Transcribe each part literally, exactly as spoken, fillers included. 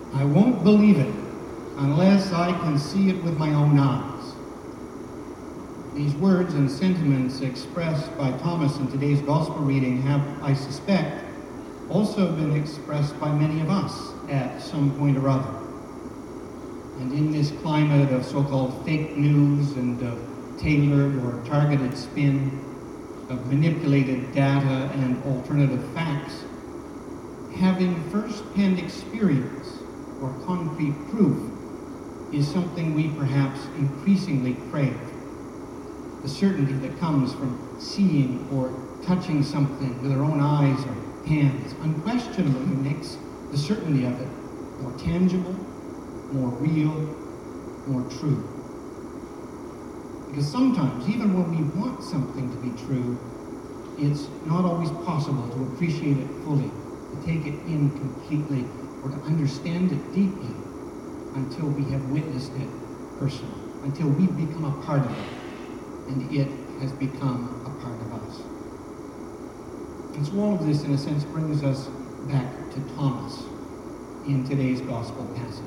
I won't believe it unless I can see it with my own eyes. These words and sentiments expressed by Thomas in today's gospel reading have, I suspect, also been expressed by many of us at some point or other. And in this climate of so-called fake news and of tailored or targeted spin, of manipulated data and alternative facts, having first-hand experience or concrete proof is something we perhaps increasingly crave. The certainty that comes from seeing or touching something with our own eyes or hands unquestionably makes the certainty of it more tangible, more real, more true. Because sometimes, even when we want something to be true, it's not always possible to appreciate it fully, to take it in completely, or to understand it deeply until we have witnessed it personally, until we've become a part of it, and it has become a part of us. And so all of this, in a sense, brings us back to Thomas in today's gospel passage.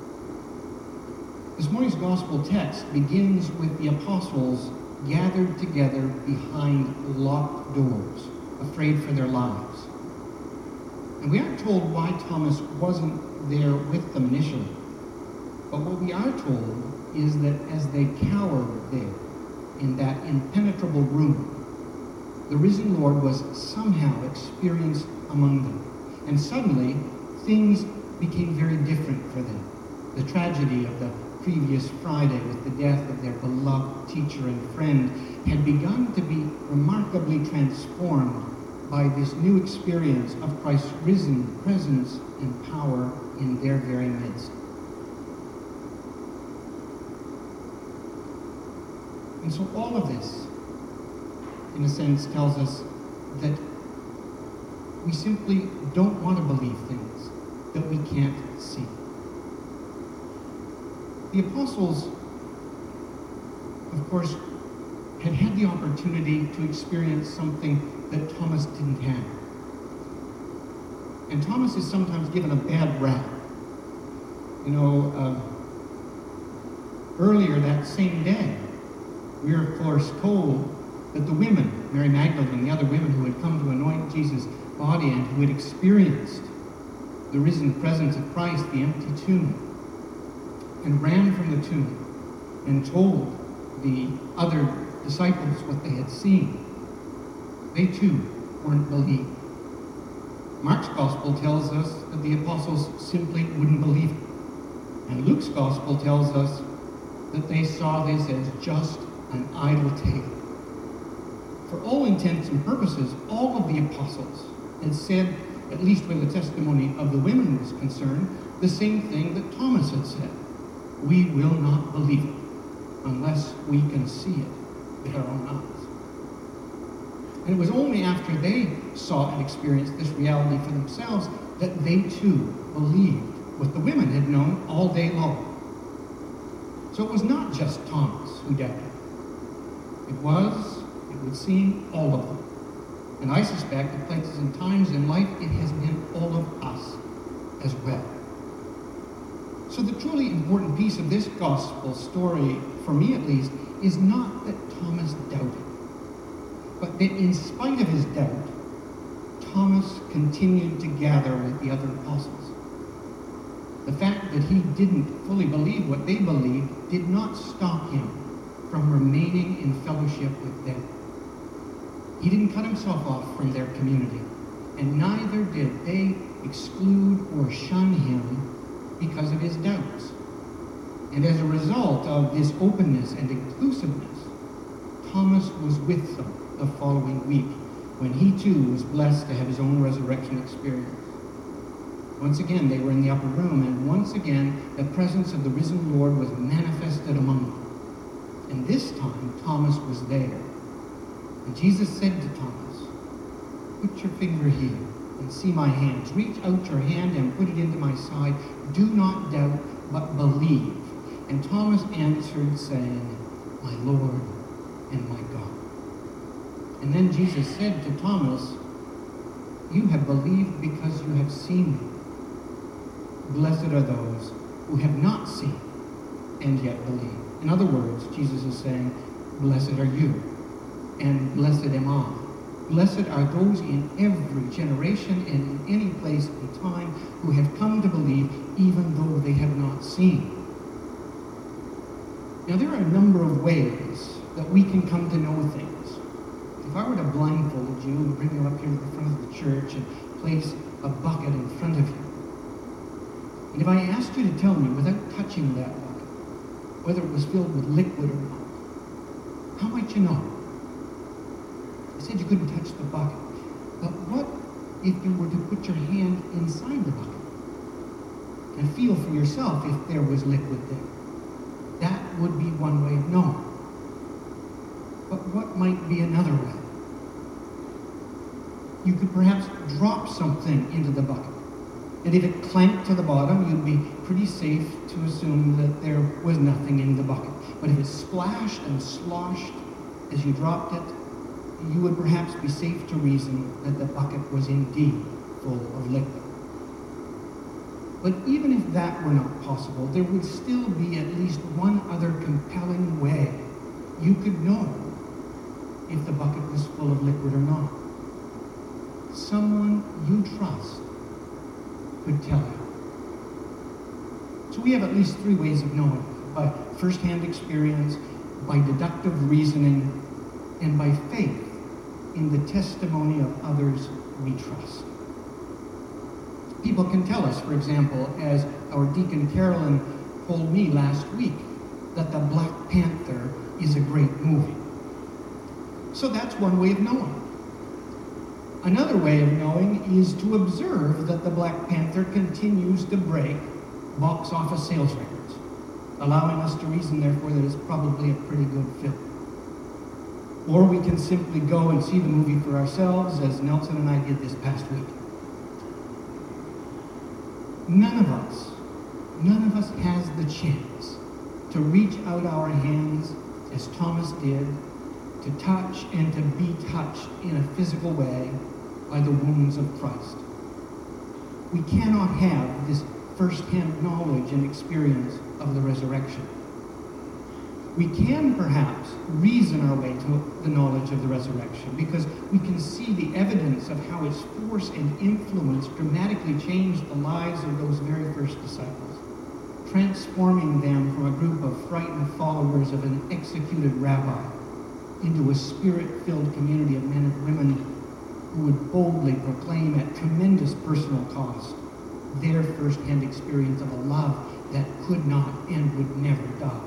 This morning's gospel text begins with the apostles gathered together behind locked doors, afraid for their lives. And we aren't told why Thomas wasn't there with them initially. But what we are told is that as they cowered there in that impenetrable room, the risen Lord was somehow experienced among them. And suddenly, things became very different for them. The tragedy of the previous Friday with the death of their beloved teacher and friend had begun to be remarkably transformed by this new experience of Christ's risen presence and power in their very midst. And so all of this, in a sense, tells us that we simply don't want to believe things that we can't see. The apostles, of course, had had the opportunity to experience something that Thomas didn't have. And Thomas is sometimes given a bad rap. You know, uh, earlier that same day, we are, of course, told that the women, Mary Magdalene and the other women who had come to anoint Jesus' body and who had experienced the risen presence of Christ, the empty tomb, and ran from the tomb and told the other disciples what they had seen, they too weren't believed. Mark's gospel tells us that the apostles simply wouldn't believe it. And Luke's gospel tells us that they saw this as just an idle tale. For all intents and purposes, all of the apostles had said, at least where the testimony of the women was concerned, the same thing that Thomas had said. We will not believe it unless we can see it with our own eyes. And it was only after they saw and experienced this reality for themselves that they too believed what the women had known all day long. So it was not just Thomas who doubted. It was, it would seem, all of them. And I suspect at places and times in life it has been all of us as well. So the truly important piece of this gospel story, for me at least, is not that Thomas doubted, but that in spite of his doubt, Thomas continued to gather with the other apostles. The fact that he didn't fully believe what they believed did not stop him from remaining in fellowship with them. He didn't cut himself off from their community, and neither did they exclude or shun him because of his doubts. And as a result of this openness and inclusiveness, Thomas was with them the following week when he too was blessed to have his own resurrection experience. Once again, they were in the upper room, and once again, the presence of the risen Lord was manifested among them. And this time, Thomas was there. And Jesus said to Thomas, "Put your finger here and see my hands. Reach out your hand and put it into my side. Do not doubt, but believe." And Thomas answered, saying, "My Lord and my God." And then Jesus said to Thomas, "You have believed because you have seen me. blessed are those who have not seen and yet believe. In other words, Jesus is saying, blessed are you, and blessed am I. Blessed are those in every generation and in any place and time who have come to believe even though they have not seen. Now, there are a number of ways that we can come to know things. If I were to blindfold you and bring you up here to the front of the church and place a bucket in front of you, and if I asked you to tell me without touching that bucket whether it was filled with liquid or not, how might you know? You said you couldn't touch the bucket. But what if you were to put your hand inside the bucket and feel for yourself if there was liquid there? That would be one way of knowing. But what might be another way? You could perhaps drop something into the bucket. And if it clanked to the bottom, you'd be pretty safe to assume that there was nothing in the bucket. But if it splashed and sloshed as you dropped it, you would perhaps be safe to reason that the bucket was indeed full of liquid. But even if that were not possible, there would still be at least one other compelling way you could know if the bucket was full of liquid or not. Someone you trust could tell you. So we have at least three ways of knowing: by first-hand experience, by deductive reasoning, and by faith in the testimony of others we trust. People can tell us, for example, as our deacon Carolyn told me last week, that the Black Panther is a great movie. So that's one way of knowing. Another way of knowing is to observe that the Black Panther continues to break box office sales records, allowing us to reason, therefore, that it's probably a pretty good film. Or we can simply go and see the movie for ourselves, as Nelson and I did this past week. None of us, none of us has the chance to reach out our hands, as Thomas did, to touch and to be touched in a physical way by the wounds of Christ. We cannot have this first-hand knowledge and experience of the resurrection. We can perhaps reason our way to the knowledge of the resurrection because we can see the evidence of how its force and influence dramatically changed the lives of those very first disciples, transforming them from a group of frightened followers of an executed rabbi into a spirit-filled community of men and women who would boldly proclaim at tremendous personal cost their first-hand experience of a love that could not and would never die.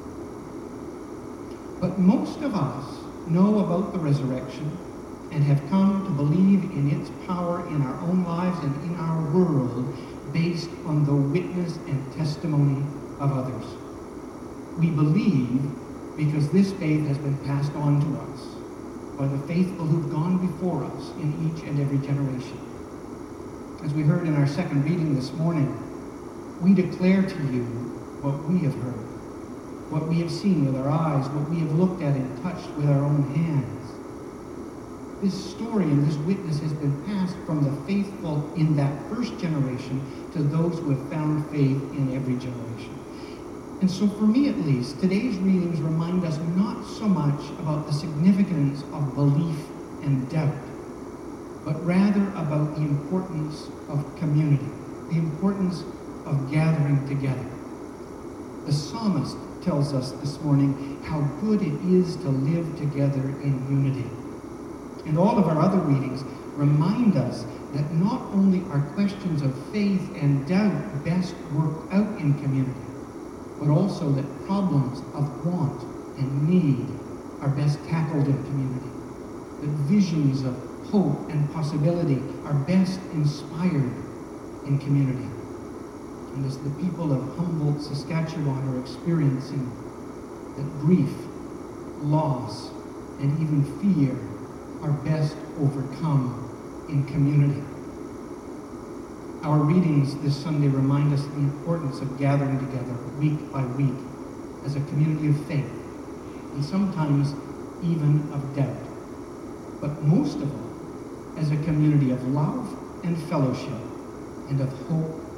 But most of us know about the resurrection and have come to believe in its power in our own lives and in our world based on the witness and testimony of others. We believe because this faith has been passed on to us by the faithful who've gone before us in each and every generation. As we heard in our second reading this morning, we declare to you what we have heard, what we have seen with our eyes, what we have looked at and touched with our own hands. This story and this witness has been passed from the faithful in that first generation to those who have found faith in every generation. And so for me at least, today's readings remind us not so much about the significance of belief and doubt, but rather about the importance of community, the importance of gathering together. The psalmist tells us this morning how good it is to live together in unity. And all of our other readings remind us that not only are questions of faith and doubt best worked out in community, but also that problems of want and need are best tackled in community, that visions of hope and possibility are best inspired in community. And as the people of Humboldt, Saskatchewan are experiencing, that grief, loss, and even fear are best overcome in community. Our readings this Sunday remind us the importance of gathering together week by week as a community of faith, and sometimes even of doubt, but most of all, as a community of love and fellowship, and of hope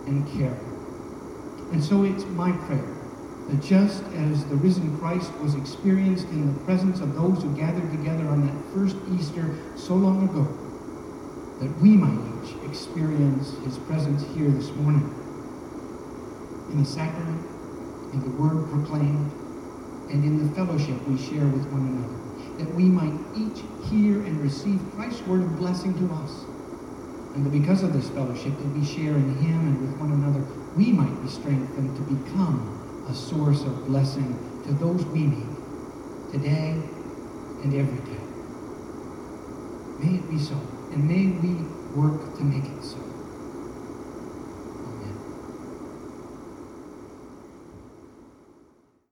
and care. And so it's my prayer that just as the risen Christ was experienced in the presence of those who gathered together on that first Easter so long ago, that we might each experience his presence here this morning, in the sacrament, in the word proclaimed, and in the fellowship we share with one another, that we might each hear and receive Christ's word of blessing to us, and that because of this fellowship that we share in him and with one another, we might be strengthened to become a source of blessing to those we meet today and every day. May it be so, and may we work to make it so.